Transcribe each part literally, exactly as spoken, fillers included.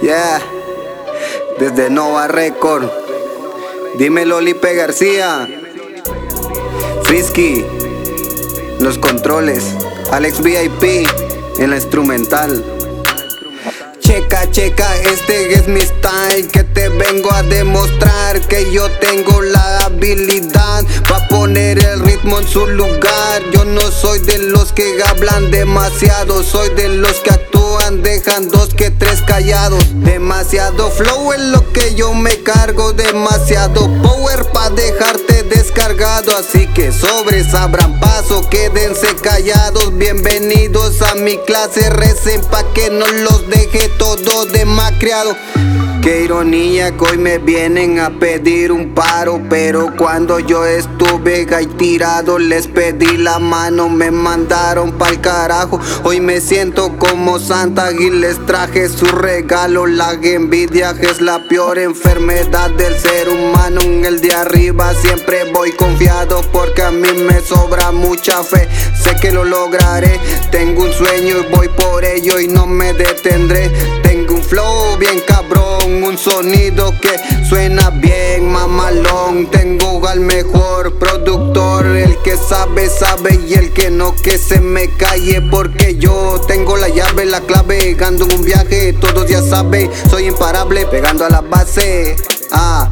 Yeah, desde Nova Record. Dímelo, Lipe García. Frisky, los controles. Alex V I P en la instrumental. Checa, checa, este es mi style, que te vengo a demostrar que yo tengo la habilidad para poner el ritmo en su lugar. Yo no soy de los que hablan demasiado, soy de los que actúan, dejan dos que tres callados. Demasiado flow es lo que yo me cargo, demasiado power pa' dejarte descargado. Así que sobres, abran paso, quédense callados. Bienvenidos a mi clase, recen pa' que no los deje todo demacreado. Qué ironía que hoy me vienen a pedir un paro, pero cuando yo estuve ahí tirado les pedí la mano, me mandaron pa'l carajo. Hoy me siento como Santa y les traje su regalo. La envidia es la peor enfermedad del ser humano. En el de arriba siempre voy confiado porque a mí me sobra mucha fe. Sé que lo lograré, tengo un sueño y voy por ello y no me detendré. Tengo un flow bien cabrón, un sonido que suena bien mamalón. Tengo al mejor productor, el que sabe, sabe, y el que no, que se me calle, porque yo tengo la llave, la clave. Ando en un viaje, todos ya saben, soy imparable, pegando a la base. Ah,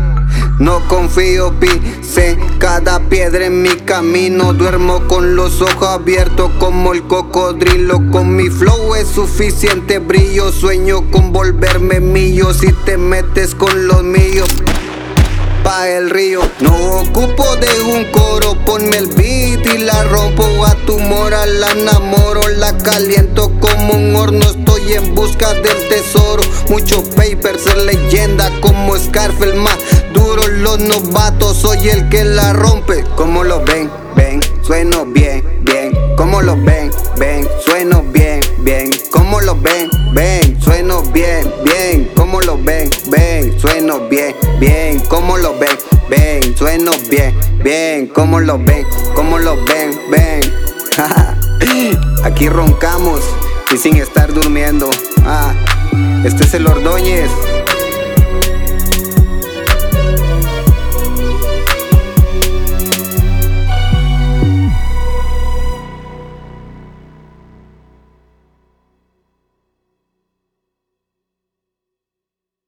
no confío, pisé cada piedra en mi camino. Duermo con los ojos abiertos como el cocodrilo. Con mi flow es suficiente brillo. Sueño con volverme mío. Si te metes con los míos, pa' el río. No ocupo de un coro, ponme el beat y la rompo. A tu moral la enamoro, la caliento como un horno. Estoy en busca del tesoro. Mucho paper, ser leyenda como Scarface, más duro los novatos. Soy el que la rompe. ¿Cómo lo ven? Ven, sueno bien, bien. ¿Cómo lo ven? Ven, sueno bien, bien. ¿Cómo lo ven? Ven, sueno bien, bien. ¿Cómo lo ven? Ven, sueno bien, bien. ¿Cómo lo ven? Ven, sueno bien, bien. ¿Cómo lo ven? ¿Cómo lo ven? Ven. Aquí roncamos y sin estar durmiendo. Ah, este es el Ordóñez.